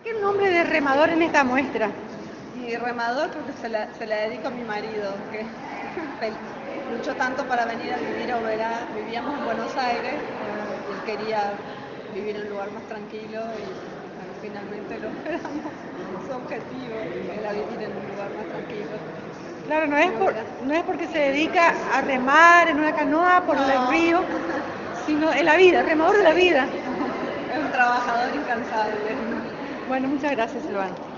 qué el nombre de remador en esta muestra? Y remador porque se la dedico a mi marido, que luchó tanto para venir a vivir a Oberá. Vivíamos en Buenos Aires y él quería vivir en un lugar más tranquilo y bueno, finalmente logramos su objetivo, que era vivir en un lugar más tranquilo. Claro, En Oberá. no es porque se dedica a remar en una canoa por el No. río, sino en la vida, remador de la vida. Es un trabajador incansable. Bueno, muchas gracias, Silvana.